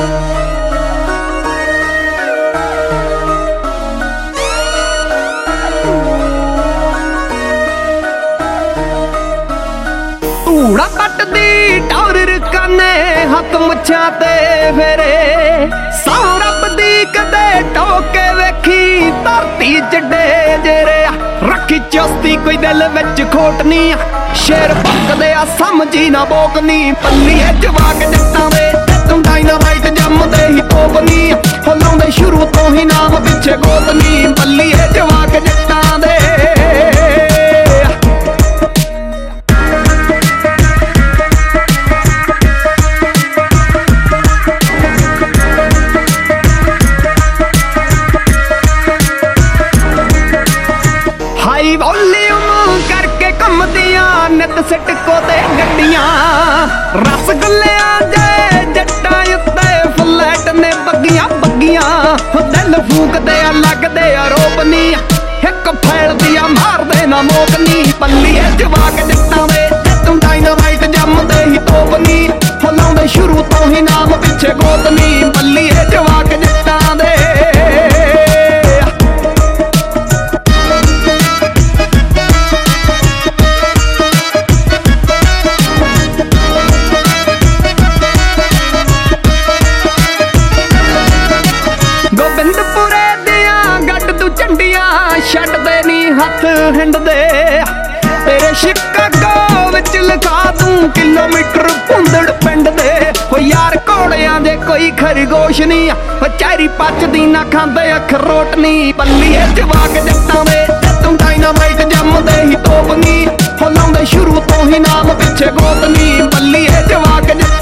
ਧੂੜਾ ਪੱਟਦੀ ਟੌਰ ਰਕਾਨੇ ਹੱਥ ਮੁੱਛਾਂ ਤੇ ਫੇਰੇ ਸੌ ਰੱਬ ਦੀ ਕਦੇ ਟੋਕੇ ਵੇਖੀ ਧਰਤੀ ਚੱਡੇ ਜੇਰੇ ਰੱਖੀ ਚੁਸਤੀ ਕੋਈ ਦਿਲ ਵਿੱਚ ਖੋਟ ਨੀ ਸ਼ੇਰ ਭੁੱਕਦੇ ਆ ਸਮਝੀ ਨਾ ਬੋਕਨੀ ਪੱਲੀਏ ਜਵਾਕ ਜੱਟਾਂ ਦੇ ਤੂੰ ਡਾਇਨਾਮਾਈਟ ਜੰਮਦੇ ਹੀ ਤੋਪਨੀ ਹੋ ਲਾਉਂਦੇ ਸ਼ੁਰੂ ਤੋਂ ਹੀ ਨਾਮ ਪਿੱਛੇ ਗੋਤਨੀ ਪੱਲੀਏ ਜਵਾਕ ਜੱਟਾਂ ਦੇ ਹਾਈ ਵੋਲਿਊਮ ਕਰਕੇ ਘੁੰਮਦੀਆਂ ਨਿਤ ਸਿਟਕੋ ਤੇ ਗੱਡੀਆਂ ਰਸਗੁੱਲਿਆਂ ਦੇ ਜੱਟਾਂ ਉੱਤੇ ਫਲੈਟ ਨੇ ਬੱਗੀਆਂ ਬੱਗੀਆਂ ਦਿਲ ਫੂਕਦੇ ਆ ਲੱਗਦੇ ਆ ਰੋਪਨੀ ਇੱਕ ਫੈਲਦੀ ਆ ਮਾਰਦੇ ਨਾ ਮੋਕਨੀ ਪੱਲੀਏ ਜਵਾਕ ਜੱਟਾਂ ਦੇ ਤੂੰ ਡਾਇਨਾਮਾਈਟ ਜੰਮਦੇ ਹੀ ਤੋਪਨੀ ਲਾਉਂਦੇ ਸ਼ੁਰੂ ਤੋਂ ਹੀ ਨਾਮ ਪਿੱਛੇ ਗੋਤਨੀ ਪੱਲੀਏ ਜਵਾਕ ਜੱਟਾਂ ਦੇ ਗੋਬਿੰਦਪੁਰੇ ਦੀਆਂ ਗੱਡ ਤੂੰ ਝੰਡੀਆਂ ਛੱਡਦੇ ਨੀ ਹੱਥ ਹਿੰਡਦੇ ਤੇਰੇ ਸ਼ਿਕਾਗੋ ਵਿੱਚ ਲਿਖਾ ਦੂੰ ਕਿਲੋਮੀਟਰ ਭੁੰਦੜ ਪਿੰਡ ਦੇ ਹੋ ਯਾਰ ਘੋੜਿਆਂ ਦੇ ਕੋਈ ਖਰਗੋਸ਼ ਨੀ ਹੋ ਚੈਰੀ ਪੱਚਦੀ ਨਾ ਖਾਂਦੇ ਅਖਰੋਟ ਨੀ ਪੱਲੀਏ ਜਵਾਕ ਜੱਟਾਂ ਦੇ ਤੂੰ ਡਾਇਨਾਮਾਈਟ ਜੰਮਦੇ ਹੀ ਤੋਪਨੀ ਹੋ ਲਾਉਂਦੇ ਸ਼ੁਰੂ ਤੋਂ ਹੀ ਨਾਮ ਪਿੱਛੇ ਗੋਤਨੀ ਪੱਲੀਏ ਜਵਾਕ ਜੱਟਾਂ